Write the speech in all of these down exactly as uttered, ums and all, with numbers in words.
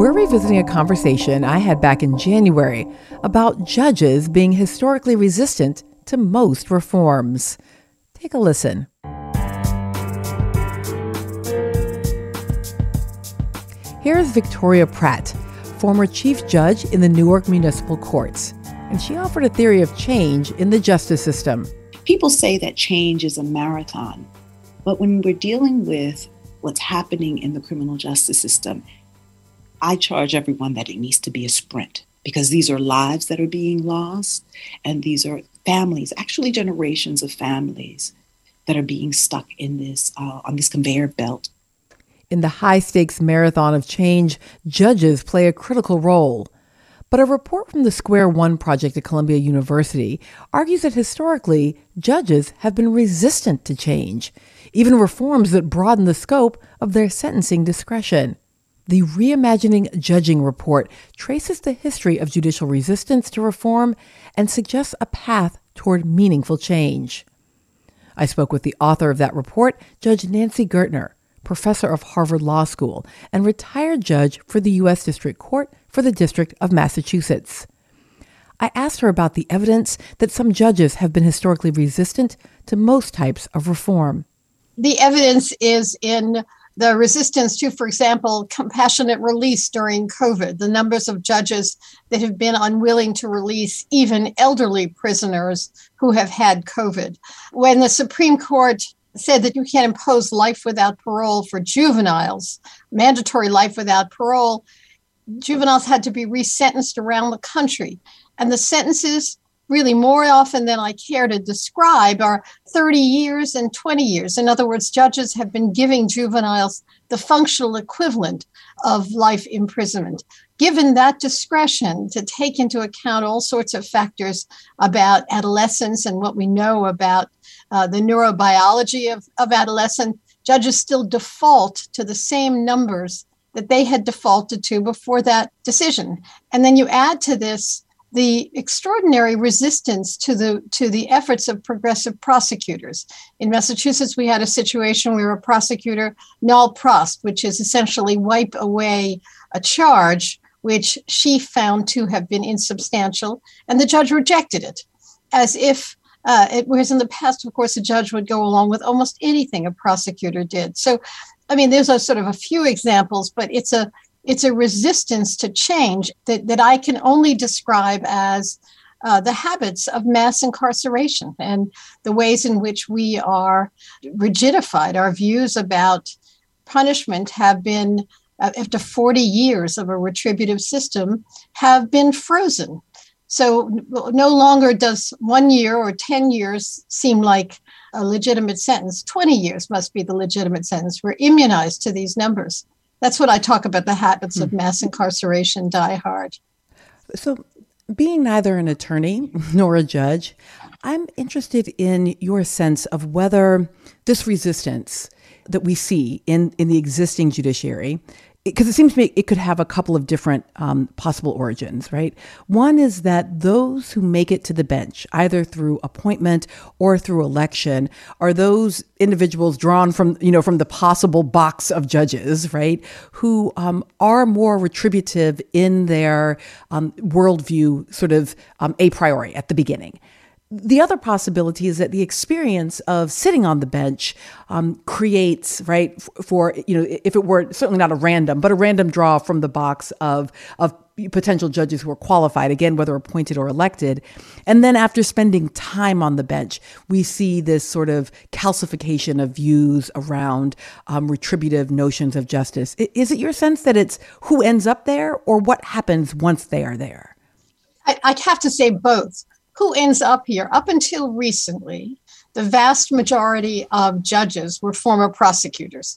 We're revisiting a conversation I had back in January about judges being historically resistant to most reforms. Take a listen. Here's Victoria Pratt, former chief judge in the Newark Municipal Courts, and she offered a theory of change in the justice system. People say that change is a marathon, but when we're dealing with what's happening in the criminal justice system, I charge everyone that it needs to be a sprint, because these are lives that are being lost, and these are families, actually generations of families that are being stuck in this uh, on this conveyor belt. In the high-stakes marathon of change, judges play a critical role. But a report from the Square One Project at Columbia University argues that historically, judges have been resistant to change, even reforms that broaden the scope of their sentencing discretion. The Reimagining Judging report traces the history of judicial resistance to reform and suggests a path toward meaningful change. I spoke with the author of that report, Judge Nancy Gertner, professor of Harvard Law School and retired judge for the U S District Court for the District of Massachusetts. I asked her about the evidence that some judges have been historically resistant to most types of reform. The evidence is in the resistance to, for example, compassionate release during COVID, the numbers of judges that have been unwilling to release even elderly prisoners who have had COVID. When the Supreme Court said that you can't impose life without parole for juveniles, mandatory life without parole, juveniles had to be resentenced around the country. And the sentences, really more often than I care to describe, are thirty years and twenty years. In other words, judges have been giving juveniles the functional equivalent of life imprisonment. Given that discretion to take into account all sorts of factors about adolescence and what we know about uh, the neurobiology of, of adolescence, judges still default to the same numbers that they had defaulted to before that decision. And then you add to this the extraordinary resistance to the to the efforts of progressive prosecutors. In Massachusetts, we had a situation where a prosecutor null prost, which is essentially wipe away a charge which she found to have been insubstantial, and the judge rejected it, as if, uh, it, whereas in the past, of course, a judge would go along with almost anything a prosecutor did. So, I mean, there's a sort of a few examples, but it's a It's a resistance to change that, that I can only describe as uh, the habits of mass incarceration and the ways in which we are rigidified. Our views about punishment have been, uh, after forty years of a retributive system, have been frozen. So no longer does one year or ten years seem like a legitimate sentence. twenty years must be the legitimate sentence. We're immunized to these numbers. That's what I talk about, the habits of mass incarceration die hard. So being neither an attorney nor a judge, I'm interested in your sense of whether this resistance that we see in, in the existing judiciary, because it, it seems to me it could have a couple of different um, possible origins, right? One is that those who make it to the bench, either through appointment or through election, are those individuals drawn from, you know, from the possible box of judges, right, who um, are more retributive in their um, worldview, sort of um, a priori at the beginning. The other possibility is that the experience of sitting on the bench um, creates, right, f- for, you know, if it were certainly not a random, but a random draw from the box of of potential judges who are qualified, again, whether appointed or elected. And then after spending time on the bench, we see this sort of calcification of views around um, retributive notions of justice. I- is it your sense that it's who ends up there or what happens once they are there? I- I'd have to say both. Who ends up here? Up until recently, the vast majority of judges were former prosecutors.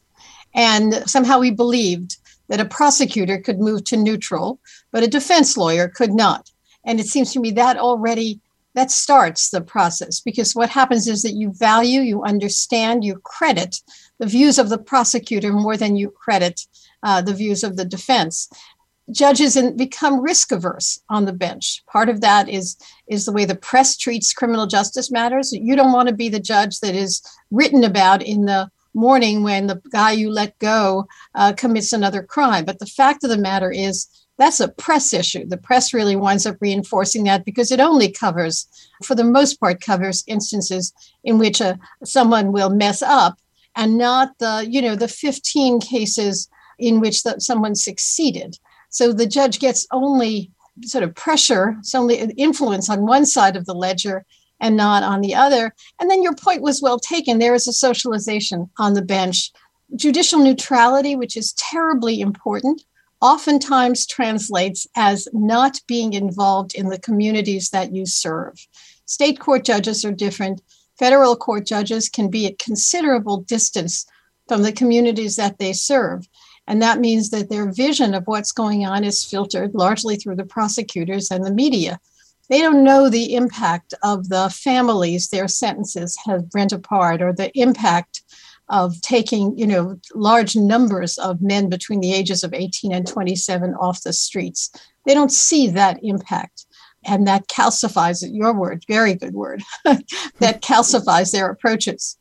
And somehow we believed that a prosecutor could move to neutral, but a defense lawyer could not. And it seems to me that already, that starts the process, because what happens is that you value, you understand, you credit the views of the prosecutor more than you credit uh, the views of the defense. Judges in, become risk averse on the bench. Part of that is, is the way the press treats criminal justice matters. You don't want to be the judge that is written about in the morning when the guy you let go uh, commits another crime. But the fact of the matter is, that's a press issue. The press really winds up reinforcing that because it only covers, for the most part, covers instances in which a, someone will mess up, and not the, you know, the fifteen cases in which the, someone succeeded. So the judge gets only sort of pressure, it's only influence on one side of the ledger and not on the other. And then your point was well taken. There is a socialization on the bench. Judicial neutrality, which is terribly important, oftentimes translates as not being involved in the communities that you serve. State court judges are different. Federal court judges can be at considerable distance from the communities that they serve. And that means that their vision of what's going on is filtered largely through the prosecutors and the media. They don't know the impact of the families their sentences have rent apart, or the impact of taking, you know, large numbers of men between the ages of eighteen and twenty-seven off the streets. They don't see that impact. And that calcifies, your word, very good word, that calcifies their approaches.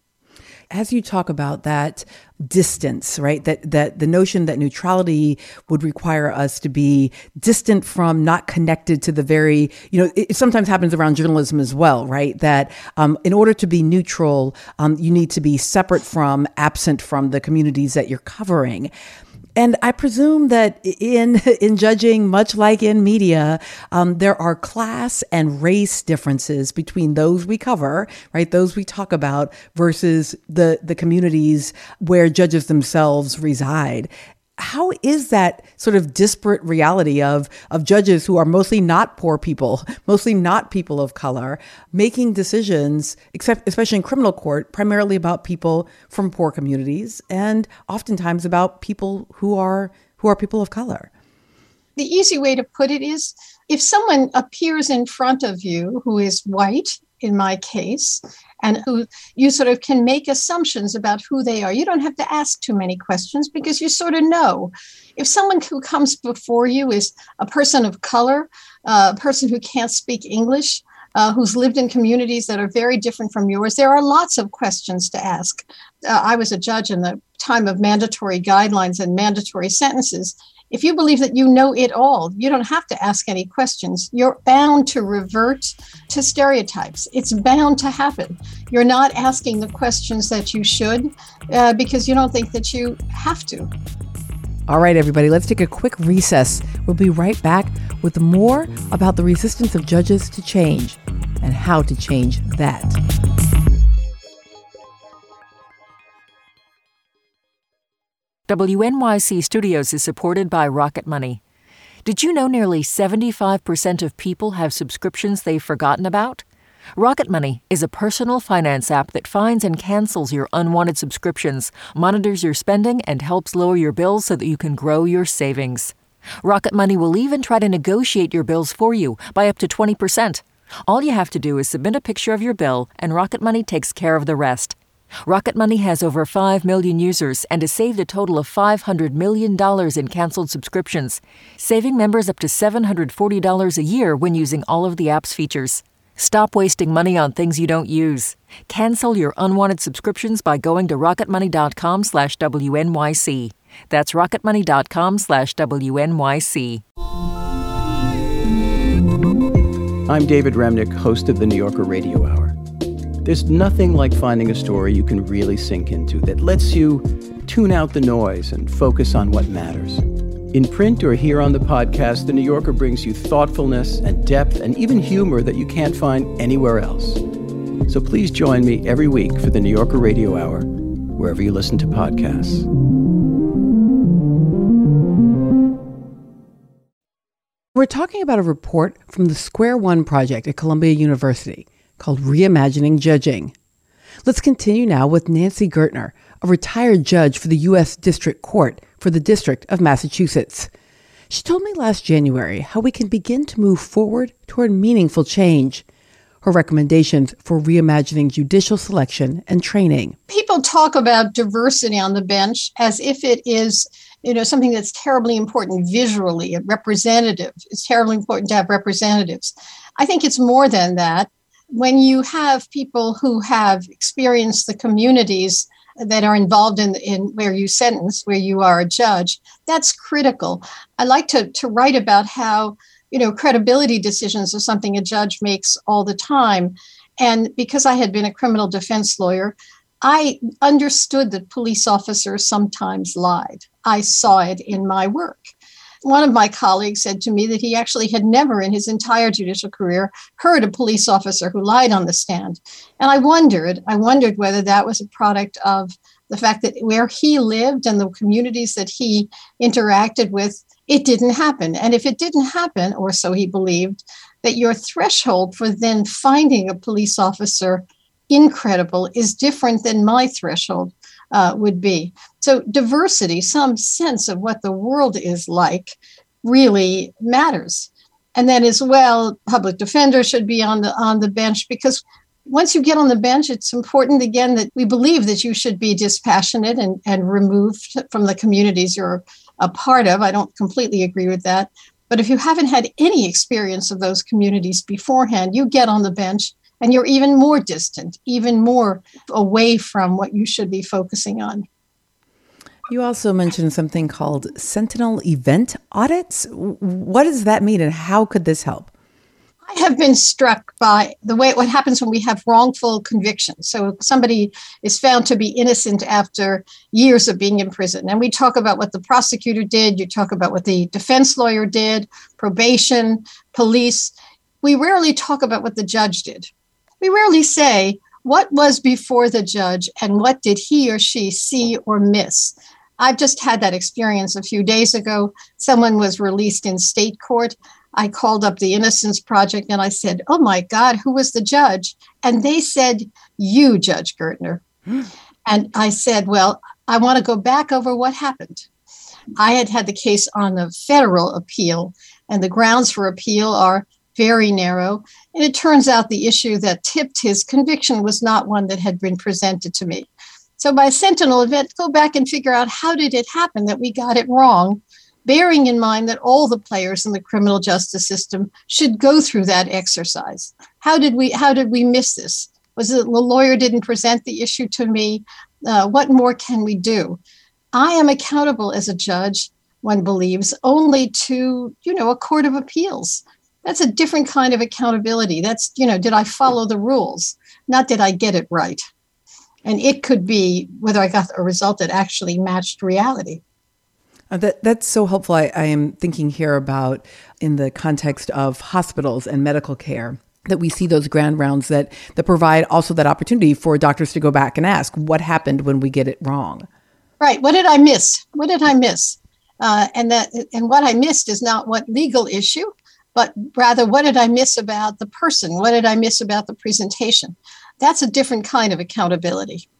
As you talk about that distance, right, that that the notion that neutrality would require us to be distant from, not connected to the very, you know, it, it sometimes happens around journalism as well, right, that um, in order to be neutral, um, you need to be separate from, absent from the communities that you're covering. And I presume that in in judging, much like in media, um, there are class and race differences between those we cover, right, those we talk about, versus the, the communities where judges themselves reside. How is that sort of disparate reality of, of judges who are mostly not poor people, mostly not people of color, making decisions, except especially in criminal court, primarily about people from poor communities, and oftentimes about people who are who are people of color? The easy way to put it is, if someone appears in front of you who is white, in my case, and who you sort of can make assumptions about who they are. You don't have to ask too many questions because you sort of know. If someone who comes before you is a person of color, uh, a person who can't speak English, uh, who's lived in communities that are very different from yours, there are lots of questions to ask. Uh, I was a judge in the time of mandatory guidelines and mandatory sentences. If you believe that you know it all, you don't have to ask any questions. You're bound to revert to stereotypes. It's bound to happen. You're not asking the questions that you should uh, because you don't think that you have to. All right, everybody, let's take a quick recess. We'll be right back with more about the resistance of judges to change and how to change that. W N Y C Studios is supported by Rocket Money. Did you know nearly seventy-five percent of people have subscriptions they've forgotten about? Rocket Money is a personal finance app that finds and cancels your unwanted subscriptions, monitors your spending, and helps lower your bills so that you can grow your savings. Rocket Money will even try to negotiate your bills for you by up to twenty percent. All you have to do is submit a picture of your bill, and Rocket Money takes care of the rest. Rocket Money has over five million users and has saved a total of five hundred million dollars in canceled subscriptions, saving members up to seven hundred forty dollars a year when using all of the app's features. Stop wasting money on things you don't use. Cancel your unwanted subscriptions by going to rocketmoney.com slash WNYC. That's rocketmoney.com slash WNYC. I'm David Remnick, host of the New Yorker Radio Hour. There's nothing like finding a story you can really sink into that lets you tune out the noise and focus on what matters. In print or here on the podcast, The New Yorker brings you thoughtfulness and depth and even humor that you can't find anywhere else. So please join me every week for the New Yorker Radio Hour, wherever you listen to podcasts. We're talking about a report from the Square One Project at Columbia University called Reimagining Judging. Let's continue now with Nancy Gertner, a retired judge for the U S District Court for the District of Massachusetts. She told me last January how we can begin to move forward toward meaningful change. Her recommendations for reimagining judicial selection and training. People talk about diversity on the bench as if it is, you know, something that's terribly important visually, a representative. It's terribly important to have representatives. I think it's more than that. When you have people who have experienced the communities that are involved in, in where you sentence, where you are a judge. That's critical. I like to, to write about how, you know, credibility decisions are something a judge makes all the time. And because I had been a criminal defense lawyer, I understood that police officers sometimes lied. I saw it in my work. One of my colleagues said to me that he actually had never in his entire judicial career heard a police officer who lied on the stand. And I wondered, I wondered whether that was a product of the fact that where he lived and the communities that he interacted with, it didn't happen. And if it didn't happen, or so he believed, that your threshold for then finding a police officer incredible is different than my threshold uh, would be. So diversity, some sense of what the world is like, really matters. And then as well, public defender should be on the on the bench, because once you get on the bench, it's important, again, that we believe that you should be dispassionate and, and removed from the communities you're a part of. I don't completely agree with that. But if you haven't had any experience of those communities beforehand, you get on the bench and you're even more distant, even more away from what you should be focusing on. You also mentioned something called Sentinel event audits. What does that mean, and how could this help? I have been struck by the way what happens when we have wrongful convictions. So somebody is found to be innocent after years of being in prison. And we talk about what the prosecutor did. You talk about what the defense lawyer did, probation, police. We rarely talk about what the judge did. We rarely say what was before the judge and what did he or she see or miss. I've just had that experience a few days ago. Someone was released in state court. I called up the Innocence Project and I said, oh my God, who was the judge? And they said, you, Judge Gertner. And I said, well, I want to go back over what happened. I had had the case on a federal appeal, and the grounds for appeal are very narrow. And it turns out the issue that tipped his conviction was not one that had been presented to me. So by Sentinel event, go back and figure out how did it happen that we got it wrong, bearing in mind that all the players in the criminal justice system should go through that exercise. How did we how did we miss this? Was it the lawyer didn't present the issue to me? Uh, what more can we do? I am accountable as a judge, one believes, only to, you know, a court of appeals. That's a different kind of accountability. That's, you know, did I follow the rules? Not did I get it right? And it could be whether I got a result that actually matched reality. Uh, that that's so helpful. I, I am thinking here about in the context of hospitals and medical care, that we see those grand rounds that that provide also that opportunity for doctors to go back and ask, what happened when we get it wrong? Right. What did I miss? What did I miss? Uh, and that and what I missed is not what legal issue, but rather what did I miss about the person? What did I miss about the presentation? That's a different kind of accountability.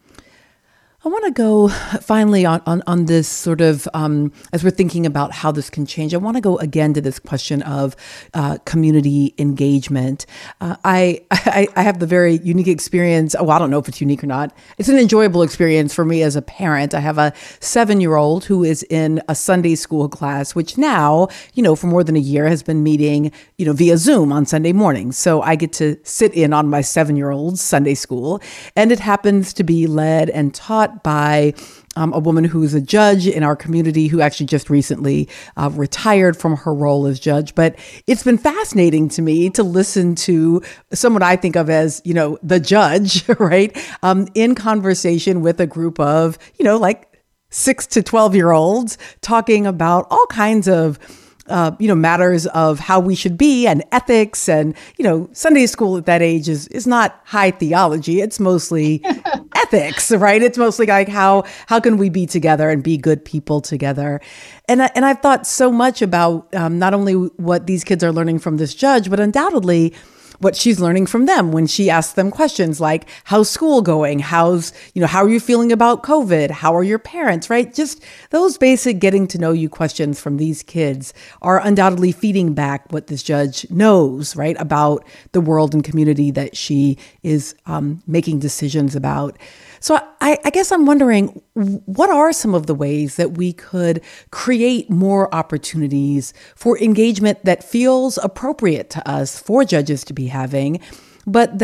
I want to go finally on, on, on this sort of, um, as we're thinking about how this can change, I want to go again to this question of uh, community engagement. Uh, I, I I have the very unique experience. Oh, I don't know if it's unique or not. It's an enjoyable experience for me as a parent. I have a seven-year-old who is in a Sunday school class, which now, you know, for more than a year has been meeting, you know, via Zoom on Sunday mornings. So I get to sit in on my seven-year-old's Sunday school, and it happens to be led and taught by um, a woman who is a judge in our community who actually just recently uh, retired from her role as judge. But it's been fascinating to me to listen to someone I think of as, you know, the judge, right, um, in conversation with a group of, you know, like six to twelve year olds talking about all kinds of Uh, you know, matters of how we should be and ethics. And, you know, Sunday school at that age is is not high theology. It's mostly ethics, right? It's mostly like how how can we be together and be good people together. And, I, and I've thought so much about um, not only what these kids are learning from this judge, but undoubtedly what she's learning from them when she asks them questions like, how's school going? How's, you know, how are you feeling about COVID? How are your parents, right? Just those basic getting to know you questions from these kids are undoubtedly feeding back what this judge knows, right, about the world and community that she is um, making decisions about. So I, I guess I'm wondering, what are some of the ways that we could create more opportunities for engagement that feels appropriate to us for judges to be having, but that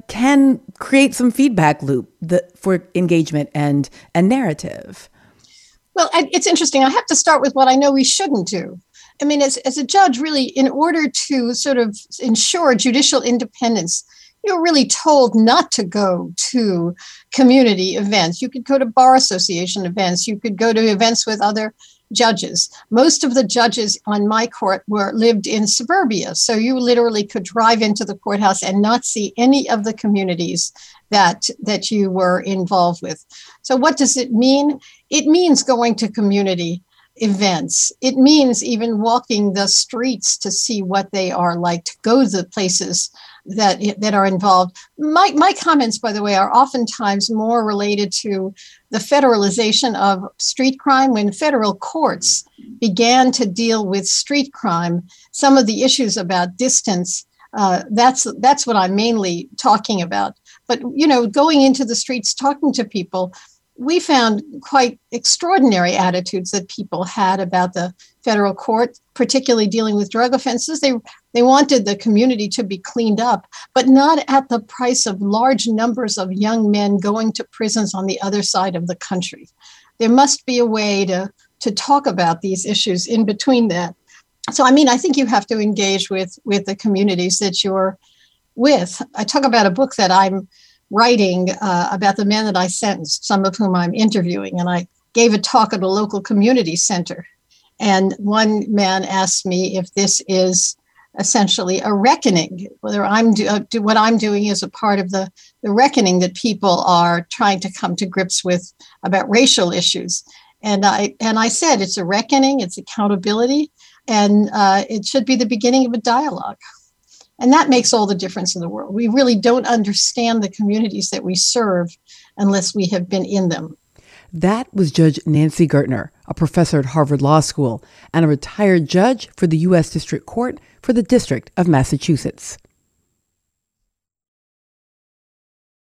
can create some feedback loop that, for engagement and, and narrative. Well, it's interesting. I have to start with what I know we shouldn't do. I mean, as, as a judge, really, in order to sort of ensure judicial independence, you're really told not to go to community events. You could go to bar association events. You could go to events with other judges. Most of the judges on my court were lived in suburbia. So you literally could drive into the courthouse and not see any of the communities that, that you were involved with. So what does it mean? It means going to community events. It means even walking the streets to see what they are like, to go to the places that that are involved. My my comments, by the way, are oftentimes more related to the federalization of street crime. When federal courts began to deal with street crime, some of the issues about distance, uh, that's that's what I'm mainly talking about. But, you know, going into the streets, talking to people, we found quite extraordinary attitudes that people had about the federal court, particularly dealing with drug offenses. They they wanted the community to be cleaned up, but not at the price of large numbers of young men going to prisons on the other side of the country. There must be a way to, to talk about these issues in between that. So, I mean, I think you have to engage with, with the communities that you're with. I talk about a book that I'm writing uh, about the men that I sentenced, some of whom I'm interviewing. And I gave a talk at a local community center. And one man asked me if this is essentially a reckoning, whether I'm do, uh, do what I'm doing is a part of the, the reckoning that people are trying to come to grips with about racial issues. And I and I said it's a reckoning, it's accountability, and uh, it should be the beginning of a dialogue. And that makes all the difference in the world. We really don't understand the communities that we serve unless we have been in them. That was Judge Nancy Gertner, a professor at Harvard Law School and a retired judge for the U S District Court for the District of Massachusetts.